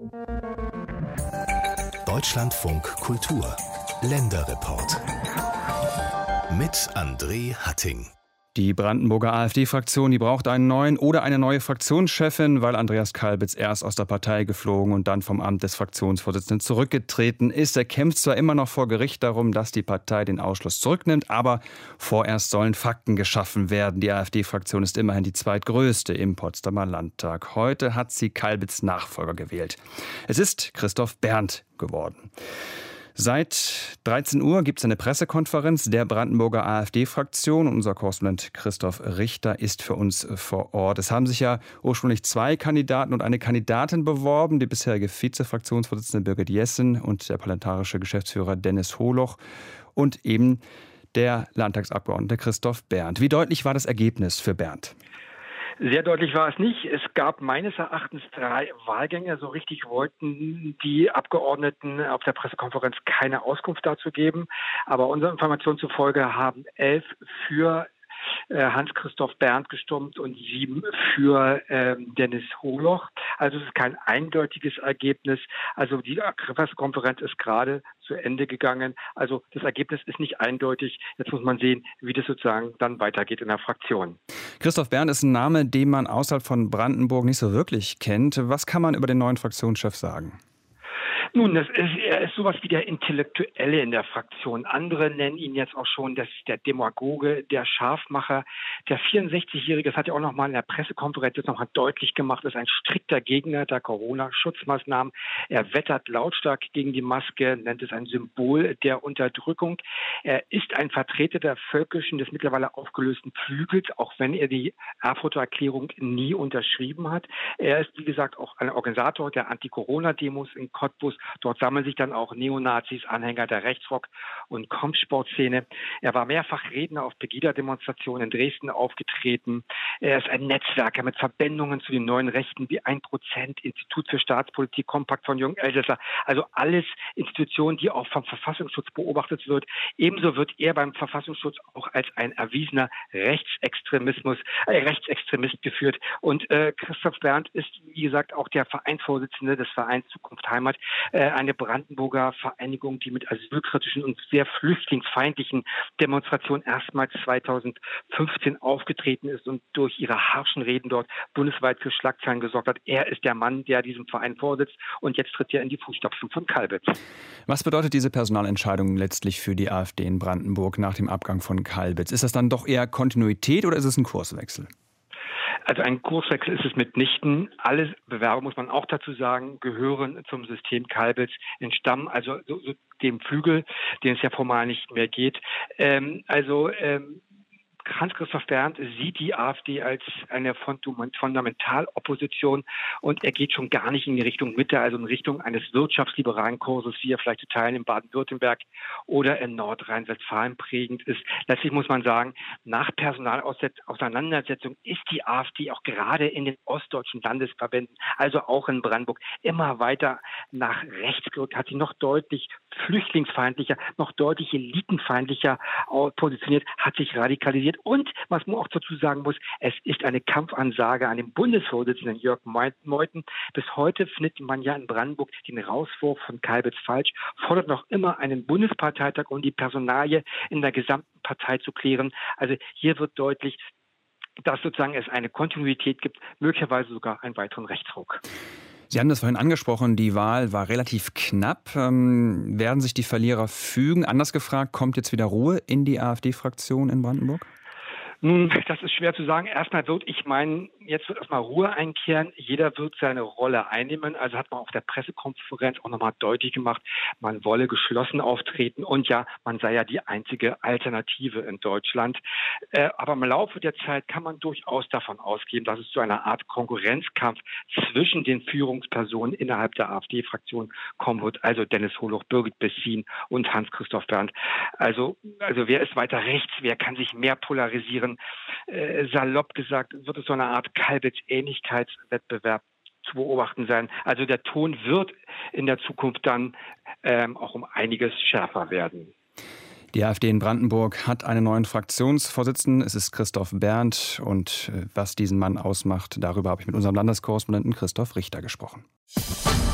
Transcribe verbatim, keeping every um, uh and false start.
Deutschlandfunk Kultur Länderreport mit André Hatting. Die Brandenburger AfD-Fraktion, die braucht einen neuen oder eine neue Fraktionschefin, weil Andreas Kalbitz erst aus der Partei geflogen und dann vom Amt des Fraktionsvorsitzenden zurückgetreten ist. Er kämpft zwar immer noch vor Gericht darum, dass die Partei den Ausschluss zurücknimmt, aber vorerst sollen Fakten geschaffen werden. Die AfD-Fraktion ist immerhin die zweitgrößte im Potsdamer Landtag. Heute hat sie Kalbitz Nachfolger gewählt. Es ist Christoph Berndt geworden. Seit dreizehn Uhr gibt es eine Pressekonferenz der Brandenburger AfD-Fraktion. Unser Korrespondent Christoph Richter ist für uns vor Ort. Es haben sich ja ursprünglich zwei Kandidaten und eine Kandidatin beworben. Die bisherige Vize-Fraktionsvorsitzende Birgit Jessen und der parlamentarische Geschäftsführer Dennis Holoch und eben der Landtagsabgeordnete Christoph Berndt. Wie deutlich war das Ergebnis für Berndt? Sehr deutlich war es nicht. Es gab meines Erachtens drei Wahlgänge. So richtig wollten die Abgeordneten auf der Pressekonferenz keine Auskunft dazu geben. Aber unserer Information zufolge haben elf für Hans-Christoph Berndt gestimmt und sieben für ähm, Dennis Holoch. Also es ist kein eindeutiges Ergebnis. Also die Pressekonferenz ist gerade zu Ende gegangen. Also das Ergebnis ist nicht eindeutig. Jetzt muss man sehen, wie das sozusagen dann weitergeht in der Fraktion. Christoph Berndt ist ein Name, den man außerhalb von Brandenburg nicht so wirklich kennt. Was kann man über den neuen Fraktionschef sagen? Nun, das ist, er ist sowas wie der Intellektuelle in der Fraktion. Andere nennen ihn jetzt auch schon, das ist der Demagoge, der Scharfmacher. Der vierundsechzigjährige, das hat er auch noch mal in der Pressekonferenz jetzt noch mal deutlich gemacht, ist ein strikter Gegner der Corona-Schutzmaßnahmen. Er wettert lautstark gegen die Maske, nennt es ein Symbol der Unterdrückung. Er ist ein Vertreter der völkischen, des mittlerweile aufgelösten Flügels, auch wenn er die Erfurter-Erklärung nie unterschrieben hat. Er ist, wie gesagt, auch ein Organisator der Anti-Corona-Demos in Cottbus. Dort sammeln sich dann auch Neonazis, Anhänger der Rechtsrock- und Kampfsportszene. Er war mehrfach Redner auf Pegida-Demonstrationen in Dresden aufgetreten. Er ist ein Netzwerker mit Verbindungen zu den neuen Rechten wie ein Prozent, Institut für Staatspolitik, Kompakt von Jürgen Elsässer. Also alles Institutionen, die auch vom Verfassungsschutz beobachtet wird. Ebenso wird er beim Verfassungsschutz auch als ein erwiesener Rechtsextremismus, äh, Rechtsextremist geführt. Und äh, Christoph Berndt ist, wie gesagt, auch der Vereinsvorsitzende des Vereins Zukunft Heimat, eine Brandenburger Vereinigung, die mit asylkritischen und sehr flüchtlingsfeindlichen Demonstrationen erstmals zweitausendfünfzehn aufgetreten ist und durch ihre harschen Reden dort bundesweit für Schlagzeilen gesorgt hat. Er ist der Mann, der diesem Verein vorsitzt und jetzt tritt er in die Fußstapfen von Kalbitz. Was bedeutet diese Personalentscheidung letztlich für die AfD in Brandenburg nach dem Abgang von Kalbitz? Ist das dann doch eher Kontinuität oder ist es ein Kurswechsel? Also ein Kurswechsel ist es mitnichten. Alle Bewerber, muss man auch dazu sagen, gehören zum System Kalbitz, entstammen also so, so dem Flügel, den es ja formal nicht mehr geht. Ähm, also ähm, Hans-Christoph Berndt sieht die AfD als eine Fundamentalopposition und er geht schon gar nicht in die Richtung Mitte, also in Richtung eines wirtschaftsliberalen Kurses, wie er vielleicht zu Teilen in Baden-Württemberg oder in Nordrhein-Westfalen prägend ist. Letztlich muss man sagen, nach Personalauseinandersetzung ist die AfD auch gerade in den ostdeutschen Landesverbänden, also auch in Brandenburg, immer weiter nach rechts gerückt, hat sie noch deutlich flüchtlingsfeindlicher, noch deutlich elitenfeindlicher positioniert, hat sich radikalisiert. Und, was man auch dazu sagen muss, es ist eine Kampfansage an den Bundesvorsitzenden Jörg Meuthen. Bis heute findet man ja in Brandenburg den Rauswurf von Kalbitz falsch, fordert noch immer einen Bundesparteitag, um die Personalie in der gesamten Partei zu klären. Also hier wird deutlich, dass sozusagen es eine Kontinuität gibt, möglicherweise sogar einen weiteren Rechtsruck. Sie haben das vorhin angesprochen, die Wahl war relativ knapp. Ähm, werden sich die Verlierer fügen? Anders gefragt, kommt jetzt wieder Ruhe in die AfD-Fraktion in Brandenburg? Nun, das ist schwer zu sagen. Erstmal wird, ich meine, jetzt wird erstmal Ruhe einkehren. Jeder wird seine Rolle einnehmen. Also hat man auf der Pressekonferenz auch nochmal deutlich gemacht, man wolle geschlossen auftreten und ja, man sei ja die einzige Alternative in Deutschland. Äh, aber im Laufe der Zeit kann man durchaus davon ausgehen, dass es zu einer Art Konkurrenzkampf zwischen den Führungspersonen innerhalb der AfD-Fraktion kommen wird. Also Dennis Holoch, Birgit Bessin und Hans-Christoph Berndt. Also, also wer ist weiter rechts? Wer kann sich mehr polarisieren? Äh, salopp gesagt, wird es so eine Art Kalbitz-Ähnlichkeitswettbewerb zu beobachten sein. Also der Ton wird in der Zukunft dann ähm, auch um einiges schärfer werden. Die AfD in Brandenburg hat einen neuen Fraktionsvorsitzenden. Es ist Christoph Berndt. Und was diesen Mann ausmacht, darüber habe ich mit unserem Landeskorrespondenten Christoph Richter gesprochen.